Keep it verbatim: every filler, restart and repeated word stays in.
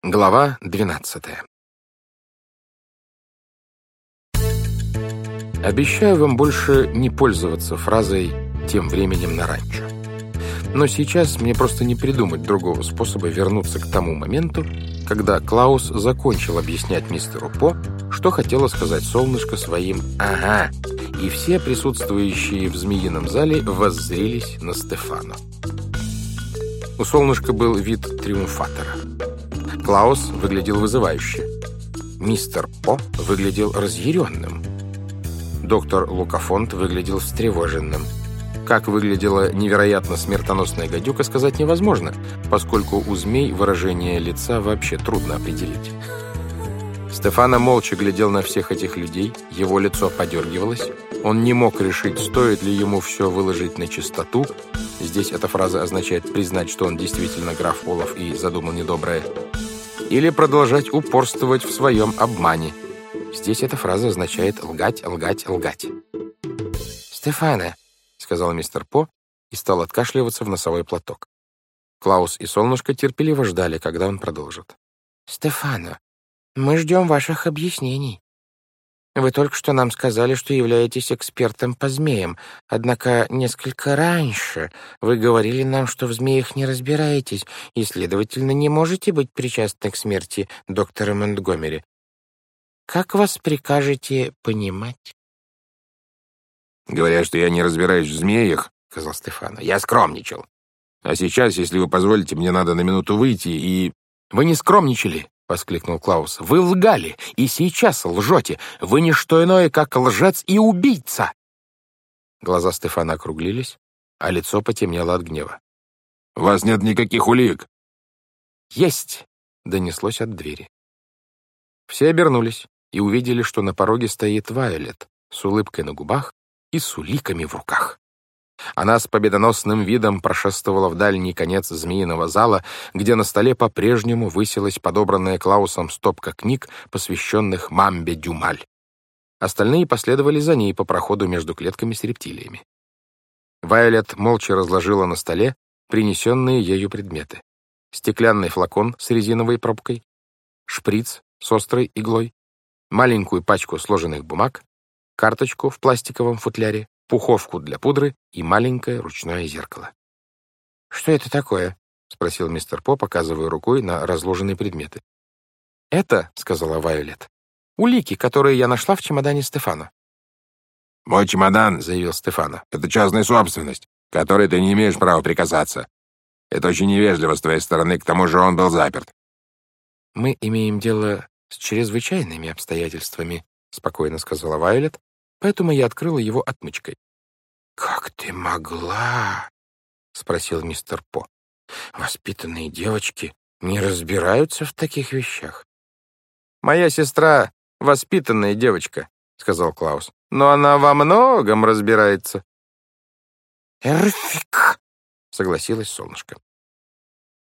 Глава двенадцатая. Обещаю вам больше не пользоваться фразой «тем временем на ранчо». Но сейчас мне просто не придумать другого способа вернуться к тому моменту, когда Клаус закончил объяснять мистеру По, что хотело сказать солнышко своим «ага», и все присутствующие в змеином зале воззрились на Стефано. У солнышка был вид триумфатора. Клаус выглядел вызывающе. Мистер По выглядел разъяренным. Доктор Лукафонт выглядел встревоженным. Как выглядела невероятно смертоносная гадюка, сказать невозможно, поскольку у змей выражение лица вообще трудно определить. Стефано молча глядел на всех этих людей, его лицо подергивалось. Он не мог решить, стоит ли ему все выложить на чистоту. Здесь эта фраза означает признать, что он действительно граф Олаф и задумал недоброе. Или продолжать упорствовать в своем обмане. Здесь эта фраза означает лгать, лгать, лгать. «Стефано», — сказал мистер По и стал откашливаться в носовой платок. Клаус и солнышко терпеливо ждали, когда он продолжит. «Стефано, мы ждем ваших объяснений. Вы только что нам сказали, что являетесь экспертом по змеям, однако несколько раньше вы говорили нам, что в змеях не разбираетесь и, следовательно, не можете быть причастны к смерти доктора Монтгомери. Как вас прикажете понимать?» «Говоря, что я не разбираюсь в змеях, — сказал Стефано, — я скромничал. А сейчас, если вы позволите, мне надо на минуту выйти и...» «Вы не скромничали!» — воскликнул Клаус. «Вы лгали, и сейчас лжете. Вы не что иное, как лжец и убийца!» Глаза Стефана округлились, а лицо потемнело от гнева. «У вас нет никаких улик!» «Есть!» — донеслось от двери. Все обернулись и увидели, что на пороге стоит Вайолет с улыбкой на губах и с уликами в руках. Она с победоносным видом прошествовала в дальний конец змеиного зала, где на столе по-прежнему высилась подобранная Клаусом стопка книг, посвященных Мамбе Дюмаль. Остальные последовали за ней по проходу между клетками с рептилиями. Вайолет молча разложила на столе принесенные ею предметы. Стеклянный флакон с резиновой пробкой, шприц с острой иглой, маленькую пачку сложенных бумаг, карточку в пластиковом футляре, пуховку для пудры и маленькое ручное зеркало. «Что это такое?» — спросил мистер По, показывая рукой на разложенные предметы. «Это, — сказала Вайолет, — улики, которые я нашла в чемодане Стефано». «Мой чемодан, — заявил Стефано, — это частная собственность, которой ты не имеешь права прикасаться. Это очень невежливо с твоей стороны, к тому же он был заперт». «Мы имеем дело с чрезвычайными обстоятельствами, — спокойно сказала Вайолет, — поэтому я открыла его отмычкой». «Как ты могла?» — спросил мистер По. «Воспитанные девочки не разбираются в таких вещах». «Моя сестра — воспитанная девочка, — сказал Клаус, — но она во многом разбирается». «Эрфик!» — согласилась солнышко.